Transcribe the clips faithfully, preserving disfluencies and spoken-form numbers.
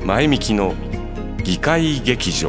前みきの議会劇場。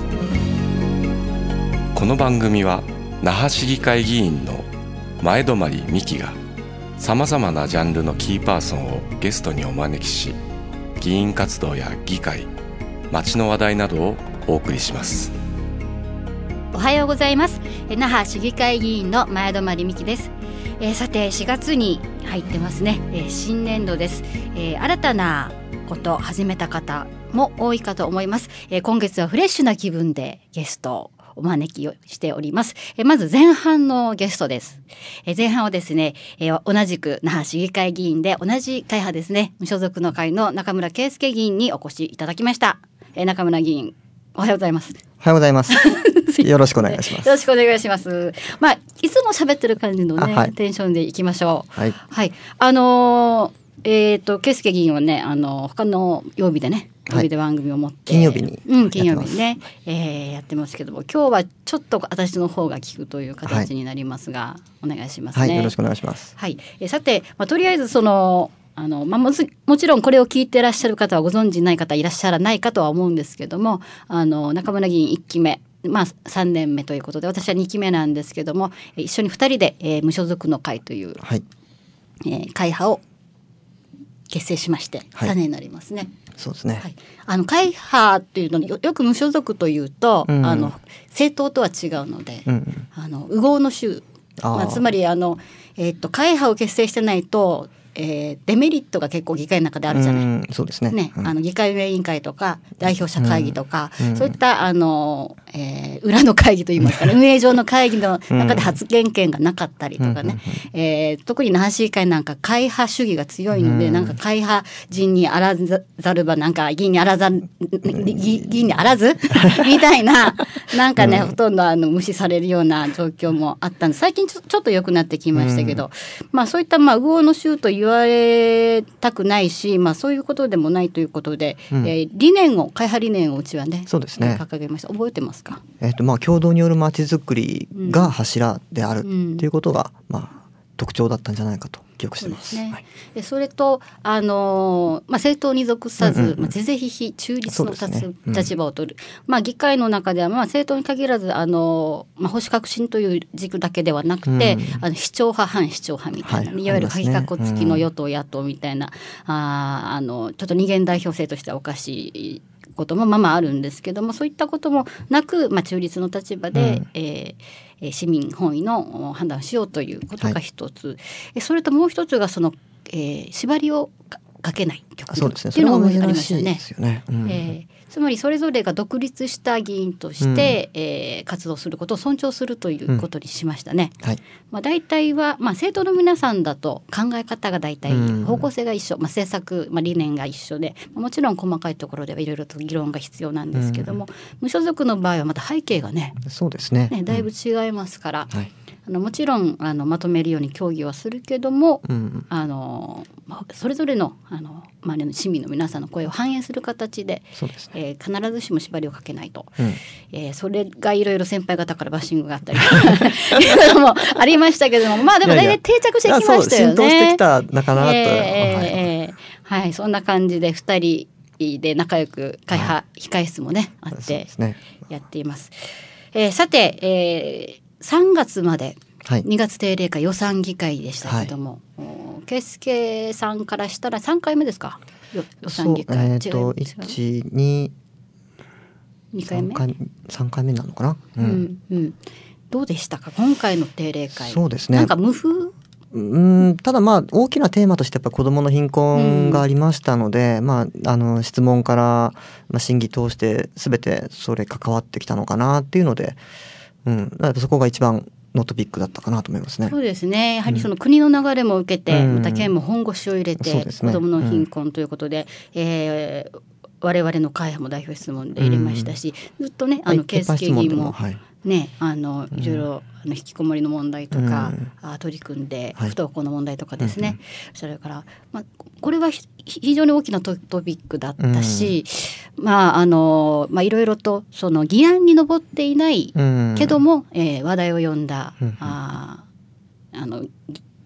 この番組は那覇市議会議員の前泊美希がさまざまなジャンルのキーパーソンをゲストにお招きし、議員活動や議会、街の話題などをお送りします。 おはようございます。那覇市議会議員の前泊美希です。えー、さてしがつに入ってますね。えー、新年度です。えー、新たなことを始めた方も多いかと思います。えー、今月はフレッシュな気分でゲストをお招きをしております。えー、まず前半のゲストです。えー、前半はですね、えー、同じく那覇市議会議員で同じ会派ですね、無所属の会の中村圭介議員にお越しいただきました。えー、中村議員、おはようございます。 おはようございますよろしくお願いします。 よろしくお願いします。まあいつも喋ってる感じのね、 はい、 テンションでいきましょう。 はい、はい、 あのー、えっ、ー、と圭介議員はね、あの他の曜日でね、曜日で番組を持って、 金曜日にうん金曜日にね、えー、やってますけども、今日はちょっと私の方が聞くという形になりますが、はい、お願いしますね。 はい、よろしくお願いします。 はい、えー、さて、まあ、とりあえずそのあの、まあ、も, もちろんこれを聞いていらっしゃる方はご存じない方いらっしゃらないかとは思うんですけども、あの中村議員いっきめ、まあ、さんねんめということで、私はにきめなんですけども、一緒にふたりで、えー、無所属の会という、 はい、 えー、会派を結成しまして、はい、さんねんになりますね。 そうですね。 はい、あの会派っていうのに よ, よく無所属というと、うん、あの政党とは違うので、うん、あの右合の州、まあ、つまりあの、えー、と会派を結成してないと、えー、デメリットが結構議会の中であるじゃない。うん、 そうですね。 ね、 うん、 あの議会運営委員会とか代表者会議とか、うん、そういったあの、えー、裏の会議といいますかね、運営上の会議の中で発言権がなかったりとかね、うん、えー、特に那覇市議会なんか会派主義が強いので、うん、なんか会派人にあらざるばなんか議員にあらざ議員にあらずみたいな、なんかね、うん、ほとんどあの無視されるような状況もあったんで、最近ちょ、ちょっと良くなってきましたけど、うん、まあそういったまあ右合の州という言われたくないし、まあ、そういうことでもないということで、うん、えー、理念を会派理念をうちはね、 そうですね、 掲げました。覚えてますか？ えーとまあ、共同によるまちづくりが柱であるということが、うん、まあ、特徴だったんじゃないかと記憶してます。 そうですね。 はい、 でそれと、あのーまあ、政党に属さず、うんうんうん、まあ、是々非々中立の立、ね、うん、立場を取る、まあ、議会の中では、まあ、政党に限らず、あのーまあ、保守革新という軸だけではなくて、うん、あの市長派反市長派みたいな、はい、いわゆる鍵かっこ付きの与党野党みたいな、うん、ああのちょっと二元代表制としてはおかしいこともまあまああるんですけども、そういったこともなく、まあ、中立の立場で、うん、えー、市民本位の判断をしようということが一つ、はい、それともう一つがその、えー、縛りをかけない局面っていうのがありましたね。 ですよね。うん、 えーつまりそれぞれが独立した議員として、うん、えー、活動することを尊重するということにしましたね。うん、はい、まあ、大体は、まあ、政党の皆さんだと考え方が大体方向性が一緒、うん、まあ、政策、まあ、理念が一緒で、もちろん細かいところではいろいろと議論が必要なんですけども、うん、無所属の場合はまた背景がね、 そうですね、 ね、だいぶ違いますから、 うん、はい、 あのもちろんあのまとめるように協議はするけども、うん、あのそれぞれの、あの周りの市民の皆さんの声を反映する形で、 そうですね、 えー、必ずしも縛りをかけないと、うん、えー、それがいろいろ先輩方からバッシングがあったりいうのもありましたけども、まあでも大体定着してきましたよね。 浸透してきたのかなと、 えーはいはい、そんな感じでふたりで仲良く会派、はい、控え室もねあってやっています。えー、さて、えー、さんがつまでにがつ定例会予算議会でしたけども、圭介さんからしたらさんかいめですか、予算議会。 えー、といち、に、 にかいめさんかいめなのかな、 うんうんうん、どうでしたか今回の定例会。 そうですね、 なんか無風、 うん、ただまあ大きなテーマとしてやっぱ子どもの貧困がありましたので、うん、まあ、あの質問から、まあ、審議通して全てそれ関わってきたのかなっていうので、うん、だからそこが一番のトピックだったかなと思いますね。 そうですね、やはりその国の流れも受けて、うん、また県も本腰を入れて、うん、子どもの貧困ということで、うん、えー、我々の会派も代表質問で入れましたし、うん、ずっとね、あの圭介議員もね、あのいろいろあの引きこもりの問題とか、うん、取り組んで、不登校の問題とかですね、はい、それから、まあ、これは非常に大きな ト, トピックだったし、うん、まああのまあいろいろとその議案に上っていないけども、うん、えー、話題を呼んだ、うん、ああの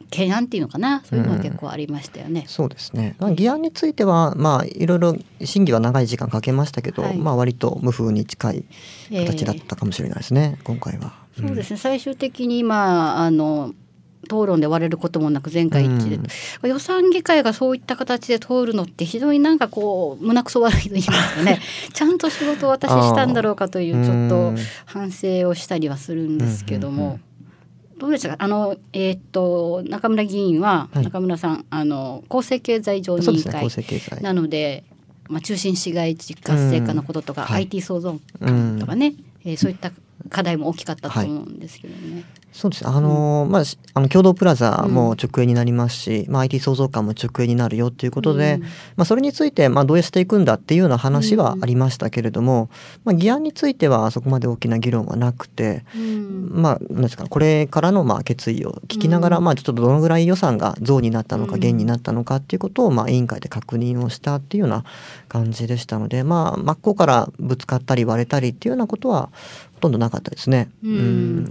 懸案っていうのかな、そういうのは結構ありましたよね。 うん、そうですね。議案についてはまあいろいろ審議は長い時間かけましたけど、はい、まあ割と無風に近い形だったかもしれないですね、えー、今回は。 うん、そうですね。最終的にまああの討論で割れることもなく全会一致で、うん、予算議会がそういった形で通るのって非常になんかこう胸くそ悪いと言いますかねちゃんと仕事を私したんだろうかというちょっと反省をしたりはするんですけども、うんうんうん、どうでしたか。あの、えー、っと中村議員は、はい、中村さんあの公正経済常任委員会なので、まあ、中心市街地活性化のこととか、うん、アイティー 創造感とかね、うん、えー、そういった課題も大きかったと思うんですけどね。はい、 そうですね。あのーうん、まああの共同プラザも直営になりますし、うん、まあ、アイティー 創造館も直営になるよということで、うん、まあ、それについてまあどうしていくんだっていうような話はありましたけれども、うん、まあ、議案についてはそこまで大きな議論はなくて、うん、まあなんですか、これからのまあ決意を聞きながら、うん、まあちょっとどのぐらい予算が増になったのか減になったのかっていうことをまあ委員会で確認をしたっていうような感じでしたので、まあ真っ向からぶつかったり割れたりっていうようなことはほとんどなかったですね。 うん、うん、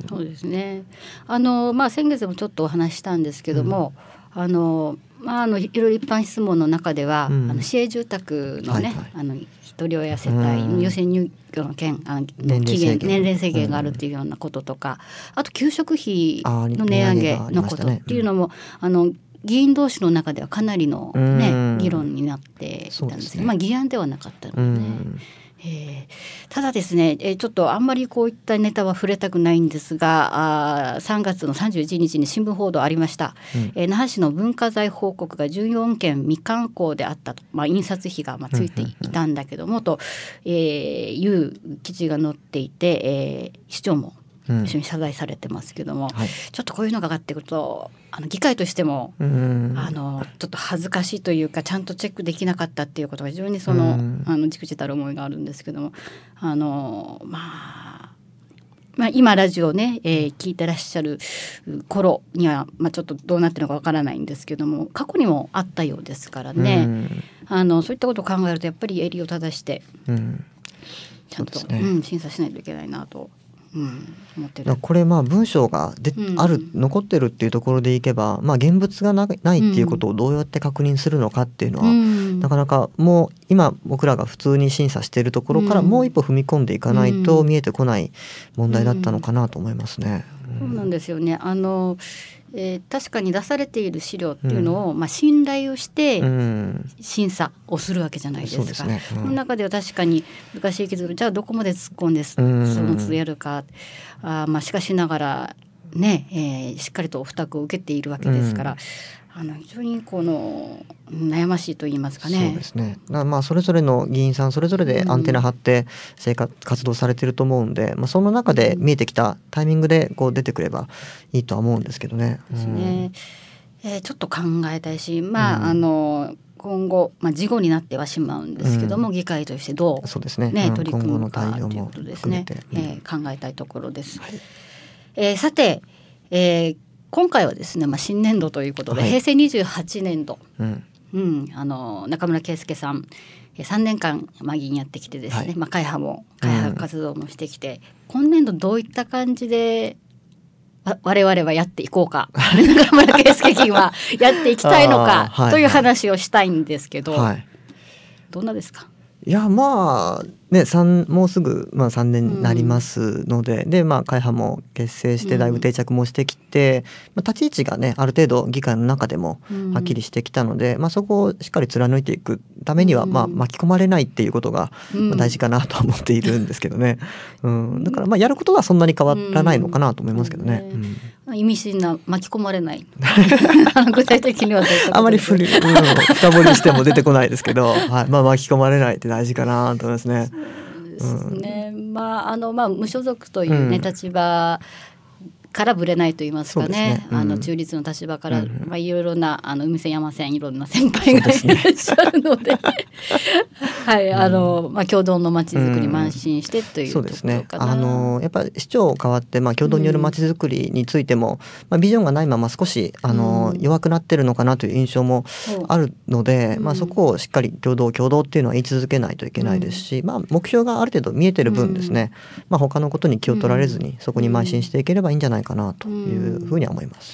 そうですね。あのまあ先月もちょっとお話したんですけども、うん、あのまああのいろいろ一般質問の中では、うん、あの市営住宅のね、はいはい、あの一人親世帯の優先入居の件、あの期限年齢制限があるっていうようなこととか、うん、あと給食費の値上げのことっていうのも、あの議員同士の中ではかなりの、ね、議論になっていたんですけど、ね、まあ議案ではなかったのでね。うんえー、ただですね、えー、ちょっとあんまりこういったネタは触れたくないんですが、あさんがつのさんじゅういちにちに新聞報道ありました、うんえー、那覇市の文化財報告がじゅうよんけん未刊行であったと、まあ、印刷費がまあついていたんだけども、うんうんうん、と、えー、いう記事が載っていて、えー、市長も一緒に謝罪されてますけども、うんはい、ちょっとこういうのが上がってくるとあの議会としても、うん、あのちょっと恥ずかしいというかちゃんとチェックできなかったっていうことが非常にその、うん、あのじくじたる思いがあるんですけども、あの、まあ、まあ今ラジオね、えー、聞いてらっしゃる頃には、まあ、ちょっとどうなってるのかわからないんですけども、過去にもあったようですからね、うん、あのそういったことを考えるとやっぱり襟を正して、うん、ちゃんと、ねうん、審査しないといけないなと。うん、思ってる。 これまあ文章がで、うん、ある残ってるっていうところでいけば、まあ、現物がな、ないっていうことをどうやって確認するのかっていうのは、うん、なかなかもう今僕らが普通に審査しているところからもう一歩踏み込んでいかないと見えてこない問題だったのかなと思いますね。 うんうん、そうなんですよね。あのえー、確かに出されている資料っていうのを、うんまあ、信頼をして審査をするわけじゃないですか、うん、そうですね、うん、その中では確かに難しいけど、じゃあどこまで突っ込んでその都度やるか、あ、まあ、しかしながらね、えー、しっかりと負託を受けているわけですから、うん、あの非常にこの悩ましいと言いますかね。 そうですね。まあそれぞれの議員さんそれぞれでアンテナ張って生活活動されてると思うんで、まあ、その中で見えてきたタイミングでこう出てくればいいとは思うんですけどね。 ですね、えー、ちょっと考えたいし、まあ、うん、あの今後、まあ、事後になってはしまうんですけども、うん、議会としてどう、そうですね、ね、取り組むのかということですね、うんえー、考えたいところです。はい、えー、さて、えー、今回はですね、まあ、新年度ということで、はい、へいせいにじゅうはちねんど、うんうん、あの中村圭介さんさんねんかん、まあ、議員やってきてですね、はいまあ、会派も会派活動もしてきて、うん、今年度どういった感じで我々はやっていこうか中村圭介議員はやっていきたいのかという話をしたいんですけど、はいはい、どんなですか。 いやまあねもうすぐ、まあ、さんねんになりますので、うん、でまあ会派も結成してだいぶ定着もしてきて、うん、まあ、立ち位置がねある程度議会の中でもはっきりしてきたので、うん、まあ、そこをしっかり貫いていくためには、うん、まあ、巻き込まれないっていうことが、まあ、大事かなと思っているんですけどね、うんうん、だからまあやることはそんなに変わらないのかなと思いますけどね、うんうん意味深な巻き込まれない具体的にはあまりふり、うん、深掘りしても出てこないですけど、はいまあ、巻き込まれないって大事かなと思いますね。 そうですね、うん、まああのまあ無所属というね、うん、立場からぶれないと言いますか ね, ね、うん、あの中立の立場から、うんまあ、いろいろなあの海線山線いろんな先輩がいらっしゃるので、はいあのまあ、共同のまちづくり慢心してというところかな、うん、そうですね、 あのやっぱり市長変わって、まあ、共同によるまちづくりについても、うんまあ、ビジョンがないまま少しあの、うん、弱くなってるのかなという印象もあるので、うんまあ、そこをしっかり共同共同っていうのは言い続けないといけないですし、うんまあ、目標がある程度見えてる分ですね、うんまあ、他のことに気を取られずにそこに邁進していければいいんじゃないかなというふうには思います。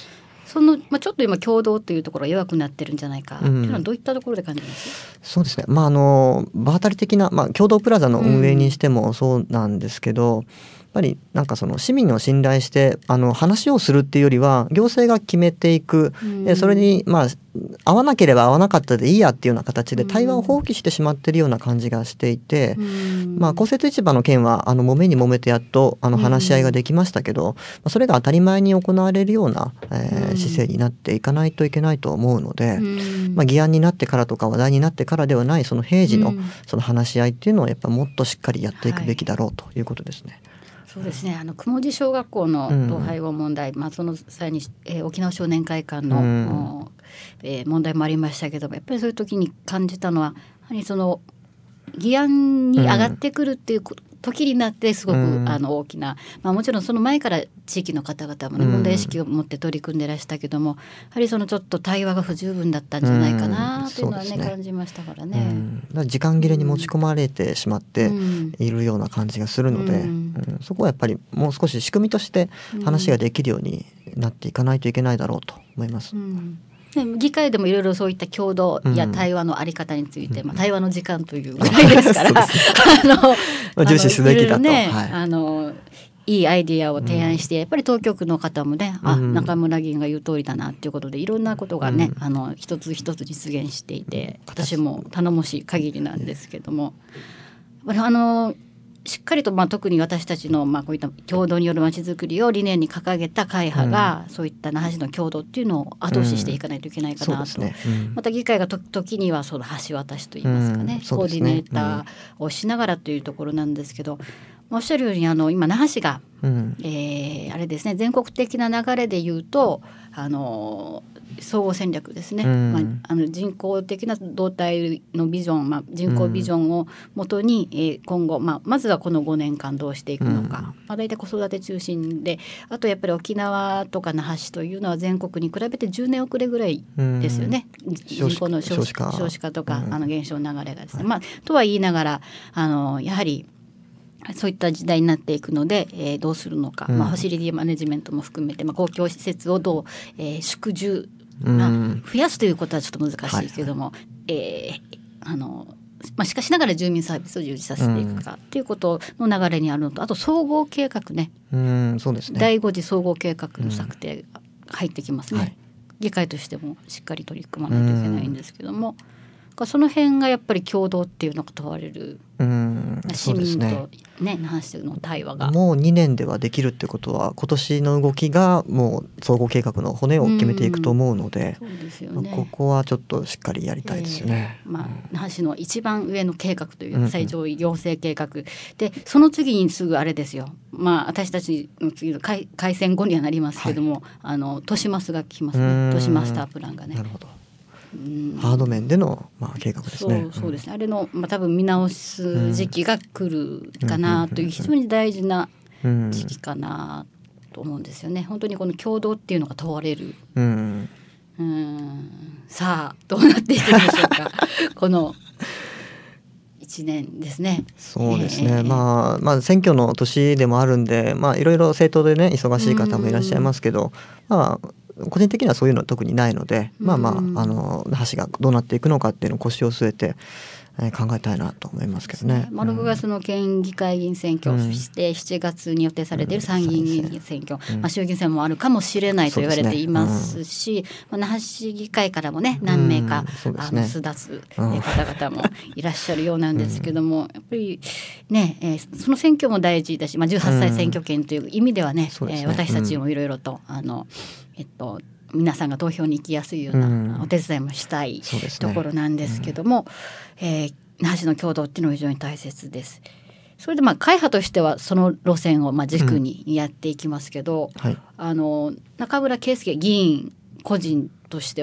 その、まあ、ちょっと今共同というところが弱くなってるんじゃないか、うん、というのはどういったところで感じます？ そうですね、まあ、あの場当たり的な、まあ、共同プラザの運営にしてもそうなんですけど、うん、やっぱりなんかその市民を信頼してあの話をするっていうよりは行政が決めていく、うん、でそれにまあ合わなければ合わなかったでいいやっていうような形で対話を放棄してしまっているような感じがしていて、うん、まあ、公設市場の件はあの揉めに揉めてやっとあの話し合いができましたけど、うん、それが当たり前に行われるような、えー、姿勢になっていかないといけないと思うので、うん、まあ、議案になってからとか話題になってからではないその平時のその話し合いっていうのをやっぱもっとしっかりやっていくべきだろうということですね。はい、 そうですね、あの雲寺小学校の統廃合問題、うん、まあ、その際に、えー、沖縄少年会館の、うんえー、問題もありましたけども、やっぱりそういう時に感じたのはやはりその議案に上がってくるっていう時になってすごく、うん、あの大きな、まあ、もちろんその前から地域の方々もね、問題意識を持って取り組んでらしたけども、やはりそのちょっと対話が不十分だったんじゃないかなというのはね、うん、ね感じましたからね。うん、 だから時間切れに持ち込まれてしまっているような感じがするので、うんうん、そこはやっぱりもう少し仕組みとして話ができるようになっていかないといけないだろうと思います。 うんうん、議会でもいろいろそういった共同や対話のあり方について、うん、まあ、対話の時間というぐらいですからあの重視すべきだと、 ね、はい、あのいいアイディアを提案して、うん、やっぱり当局の方もね、あ、うん、中村議員が言う通りだなっていうことでいろんなことがね、うん、あの一つ一つ実現していて、私も頼もしい限りなんですけども、あのしっかりと、まあ、特に私たちの、まあ、こういった共同によるまちづくりを理念に掲げた会派が、うん、そういった那覇市の共同っていうのを後押ししていかないといけないかなと、うんね、うん、また議会がと時にはその橋渡しといいますかね、うん、コーディネーターをしながらというところなんですけど、おっしゃるようにあの今那覇市が、うん、えー、あれですね、全国的な流れで言うとあの総合戦略ですね、うん、まあ、あの人工的な動態のビジョン、まあ、人口ビジョンをもとに、うん、えー、今後、まあ、まずはこのごねんかんどうしていくのか、うん、まあ、大体子育て中心で、あとやっぱり沖縄とか那覇市というのは全国に比べてじゅうねん遅れぐらいですよね、うん、人口の少子化、少子化とか、うん、あの減少の流れがですね、はい、まあ、とは言いながらあのやはりそういった時代になっていくので、えー、どうするのか、うん、まあ、ファシリティマネジメントも含めて、まあ、公共施設をどう、えー、縮充、まあ、増やすということはちょっと難しいけども、はい、えー、あのまあ、しかしながら住民サービスを充実させていくかということの流れにあるのと、あと総合計画ね、 うん、そうですね、 だいご次総合計画の策定が入ってきますね、うん、はい、議会としてもしっかり取り組まないといけないんですけども、その辺がやっぱり共同っていうのが問われる、うん、市民とね、那覇市の対話がもうにねんではできるってことは、今年の動きがもう総合計画の骨を決めていくと思うので、 そうですよね、 ここはちょっとしっかりやりたいですよね、 えーまあ、那覇市の一番上の計画という最上位行政計画、うんうん、でその次にすぐあれですよ、まあ、私たちの次の 改, 改選後にはなりますけども、はい、あの都市マスが来ますね、都市マスタープランがね。 なるほど、うん、ハード面での、まあ、計画ですね。 そう、そうですね、あれの、まあ、多分見直す時期が来るかなという非常に大事な時期かなと思うんですよね。本当にこの共同っていうのが問われる、うん、うん、さあどうなっていくんでしょうかこのいちねんですね。 そうですね、えー、まあ、まあ選挙の年でもあるんで、まあ、いろいろ政党でね忙しい方もいらっしゃいますけど、まあ個人的にはそういうのは特にないので、まあまあ、あの那覇市がどうなっていくのかっていうのを腰を据えて、えー、考えたいなと思いますけどね。 まあ、ろくがつの県議会議員選挙、うん、そしてしちがつに予定されている参議院議員選挙、うん、まあ、衆議院選もあるかもしれないと言われていますし、まあ、那覇市議会からもね何名か、うん、あの巣立つ方々もいらっしゃるようなんですけども、うん、やっぱりね、えー、その選挙も大事だし、まあ、じゅうはっさい選挙権という意味ではね、うん、えー、私たちもいろいろとあのえっと皆さんが投票に行きやすいようなお手伝いもしたいところなんですけども、うん、えー、那覇市の共同っていうのは非常に大切です。それでまあ会派としてはその路線をまあ軸にやっていきますけど、うん、はい、あの中村圭介議員個人としては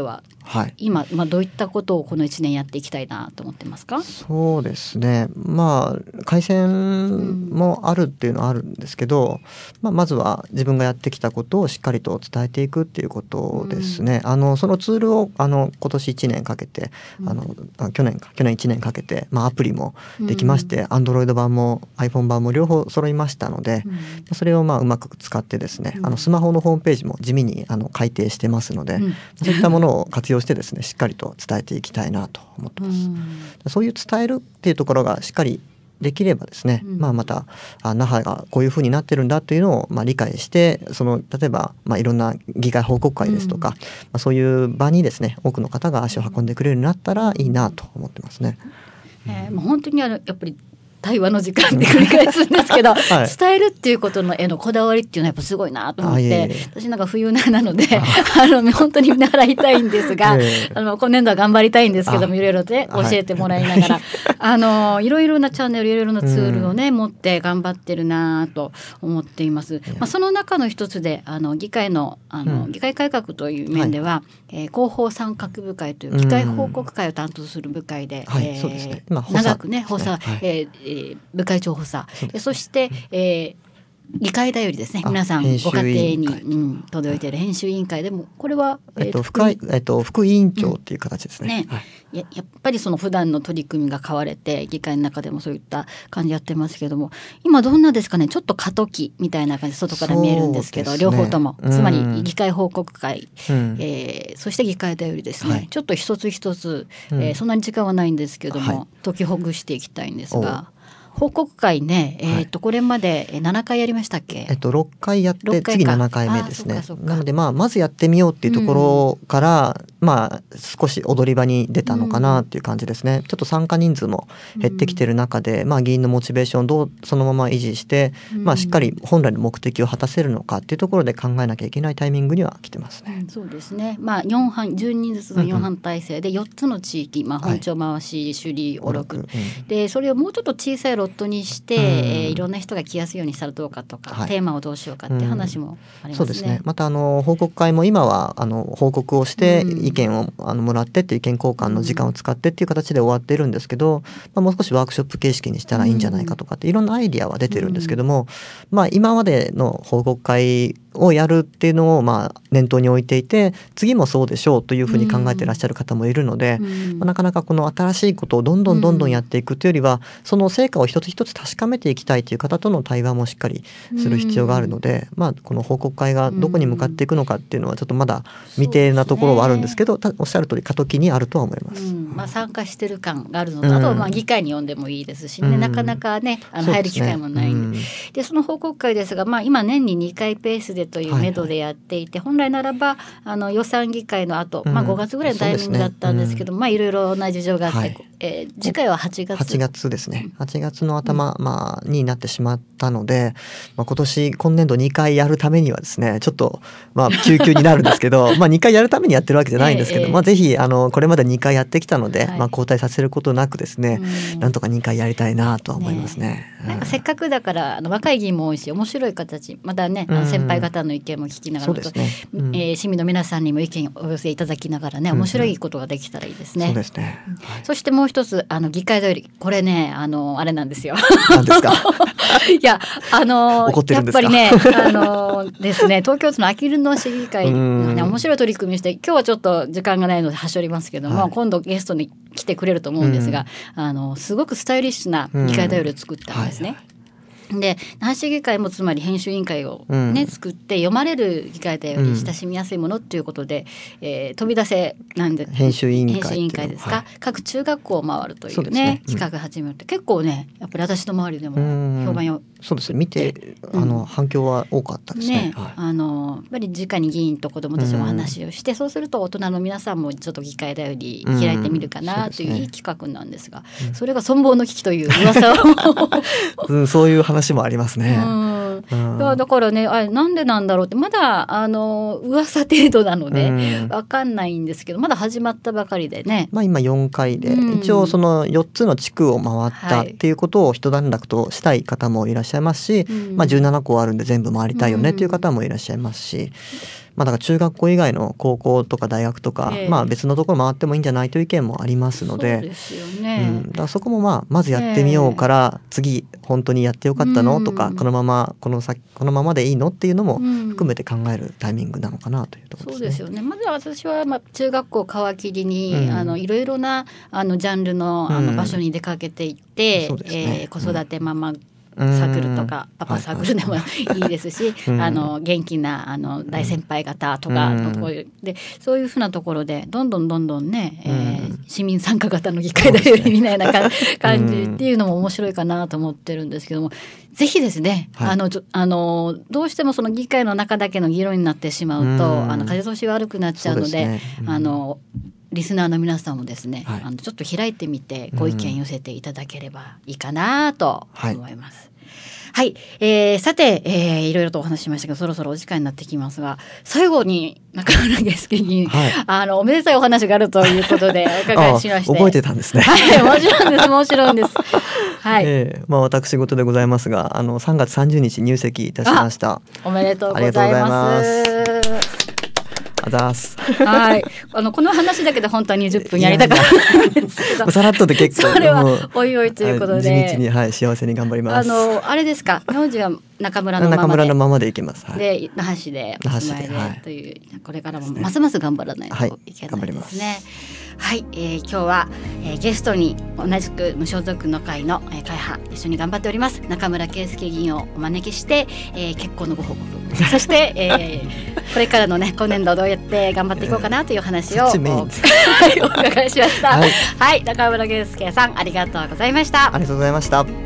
はい、 今、まあ、どういったことをこのいちねんやっていきたいなと思ってますか？ そうですね、まあ改善もあるっていうのはあるんですけど、まあ、まずは自分がやってきたことをしっかりと伝えていくっていうことですね。あのそのツールをあの今年いちねんかけて、あのあ去年か去年いちねんかけて、まあ、アプリもできまして、Android 版も iPhone 版も両方揃いましたので、それをまあうまく使ってですね、あのスマホのホームページも地味にあの改訂してますので、そういったものを活用してですね、しっかりと伝えていきたいなと思ってます。そういう伝えるっていうところがしっかりできればですね、うん、まあ、またあ那覇がこういうふうになってるんだというのをまあ理解して、その例えばまあいろんな議会報告会ですとか、うん、まあ、そういう場にですね多くの方が足を運んでくれるようになったらいいなと思ってますね。 えー、もう本当にあのやっぱり対話の時間で繰り返すんですけど、はい、伝えるっていうことのへのこだわりっていうのはやっぱすごいなと思って、いえいえ、私なんか冬菜なのであの本当に見習いたいんですが、あの今年度は頑張りたいんですけども、いろいろで教えてもらいながら、はい、あのいろいろなチャンネルいろいろなツールをね、うん、持って頑張ってるなと思っています。まあ、その中の一つであの議会のあの、うん、議会改革という面では、はい、えー、広報参画部会という議会報告会を担当する部会で、長くね補佐、はい、えー部会長補佐、 そ, そして、えー、議会だよりですね、皆さんご家庭に、うん、届いている編集委員会でもこれは、 えっと副えっと、副委員長っていう形ですね。 うん、ね、はい、や, やっぱりその普段の取り組みが変われて議会の中でもそういった感じやってますけども、今どんなですかね、ちょっと過渡期みたいな感じ外から見えるんですけど、ね、両方とも、つまり議会報告会、うん、えー、そして議会だよりですね、はい、ちょっと一つ一つ、えー、そんなに時間はないんですけども、はい、解きほぐしていきたいんですが、報告会ね、えーと、これまでななかいやりましたっけ？ えっと、ろっかいやって次ななかいめですね。なので、まあ、まずやってみようっていうところから、うん、まあ、少し踊り場に出たのかなっていう感じですね。うん、ちょっと参加人数も減ってきてる中で、うん、まあ、議員のモチベーションをどうそのまま維持して、うん、まあ、しっかり本来の目的を果たせるのかっていうところで考えなきゃいけないタイミングには来てますね。 うん、そうですね。まあ、よん班じゅうにんずつのよん班体制でよっつの地域、まあ、本庁回し、首里、小禄、うん、でそれをもうちょっと小さいロットにして、うん、えー、いろんな人が来やすいようにしたらどうかとか、はい、テーマをどうしようかっていう話もありますね。うん、そうですね。 またあの報告会も今はあの報告をして意見をあのもらってっていう意見交換の時間を使ってっていう形で終わってるんですけど、まあ、もう少しワークショップ形式にしたらいいんじゃないかとかっていろんなアイディアは出てるんですけども、まあ、今までの報告会をやるっていうのをまあ念頭に置いていて、次もそうでしょうというふうに考えていらっしゃる方もいるので、まあ、なかなかこの新しいことをどんどんどんどんやっていくというよりは、その成果を一つ一つ確かめていきたいという方との対話もしっかりする必要があるので、まあ、この報告会がどこに向かっていくのかっていうのはちょっとまだ未定なところはあるんですけど、おっしゃる通り過渡期にあるとは思います。 うん、まあ、参加してる感があるのと、あとはまあ議会に呼んでもいいですし、ね、なかなかねあの入る機会もないんで、でその報告会ですが、まあ、今年ににかいペースでというメドでやっていて、はいはい、本来ならばあの予算議会の後、まあ、ごがつぐらいのタイミングだったんですけど、うん、まあいろいろな事情があって、はい、えー、次回ははちがつはちがつですね。はちがつの頭、うん、まあ、になってしまったので、まあ、今年今年度にかいやるためにはですね、ちょっとまあ救急になるんですけどまあにかいやるためにやってるわけじゃないんですけど、えー、まあ、ぜひあのこれまでにかいやってきたので、はい、まあ、交代させることなくですね、うん、なんとかにかいやりたいなとは思いますね。ね、 なんかせっかくだからあの若い議員も多いし面白い形、またね、あの先輩方の意見も聞きながら、うん、そうですね、うん、えー、市民の皆さんにも意見をお寄せいただきながらね、面白いことができたらいいですね。 そうですね、 はい、そしてもう一つあの議会だよりこれね、あのあれなんですよ。 何ですか？ いや、あの怒ってるんですか？ やっぱりね、あのですね、東京都のあきる野市議会がね、面白い取り組みして、今日はちょっと時間がないので端折りますけども、はい、今度ゲストに来てくれると思うんですが、うん、あのすごくスタイリッシュな議会だよりを作ったんですね。うん、はい、で那覇市議会もつまり編集委員会を、ね、うん、作って読まれる議会だより親しみやすいものっていうことで、うん、えー、飛び出せなんで編集委員会編集委員会ですか、はい、各中学校を回るという ね, うね、 企画始めるって結構ね、やっぱり私の周りでも評判よ、 そうですね、見て、うん、あの反響は多かったですね。ね、 はい、あのやっぱり直に議員と子どもたちも話をして、うん、そうすると大人の皆さんもちょっと議会だより開いてみるかなといういい企画なんですが、うん、それが存亡の危機という噂を、 うん、そういう話もありますね。うん、 だ, だからね、あなんでなんだろうってまだあの噂程度なので、うん、分かんないんですけど、まだ始まったばかりでね、 まあ、今よんかいで、うん、一応そのよっつの地区を回ったっていうことを一段落としたい方もいらっしゃいますし、うん、まあ、じゅうななこあるんで全部回りたいよねっていう方もいらっしゃいますし、 まあ、だから中学校以外の高校とか大学とか、 ええまあ、別のところ回ってもいいんじゃないという意見もありますので、 そうですよね、 うん、だからそこもまあまずやってみようから、ええ、次本当にやってよかったの、 うん、 とかこのままこの先このままでいいのっていうのもうん含めて考えるタイミングなのかなというところですね。 そうですよね。まずは私はまあ中学校皮切りに、うん、あのいろいろなあのジャンルのあの場所に出かけていって、うん、えー、子育てママサークルとか、パパサークルでもいいですし、はいはい、あの元気なあの大先輩方とかのこういうでそういうふうなところでどんどんどんどんね、えー、市民参加型の議会だよりみたいな感じっていうのも面白いかなと思ってるんですけども、ぜひですね、はい、あのあのどうしてもその議会の中だけの議論になってしまうと、あの風通し悪くなっちゃうので、ね、あのリスナーの皆さんもですね、はい、あのちょっと開いてみてご意見寄せていただければいいかなと思います。はい、はい、えー、さて、えー、いろいろとお話ししましたけど、そろそろお時間になってきますが、最後に中村圭介議員、はい、あのおめでたいお話があるということでお伺いしまして覚えてたんですね。 はい、もちろんですもちろんです。はい、 えー、まあ私事でございますが、あのさんがつさんじゅうにち入籍いたしました。 おめでとうございます。 あざーす。 はい、あのこの話だけで本当はにじゅっぷんやりたかったんですけど、 さらっとで結構それはおいおいということで、 地道に、はい、幸せに頑張ります。 あのあれですか、名字は中村のままで、 中村のままでいけます。はい、 で那覇市でお住まいで、はい、というこれからもますます頑張らないといけないですね。はい、えー、今日は、えー、ゲストに同じく無所属の会の、えー、会派一緒に頑張っております中村圭介議員をお招きして、えー、結婚のご報告そして、えー、これからのね今年度どうやって頑張っていこうかなという話を、えー、お伺いしました。はい、はい、中村圭介さんありがとうございました。 ありがとうございました。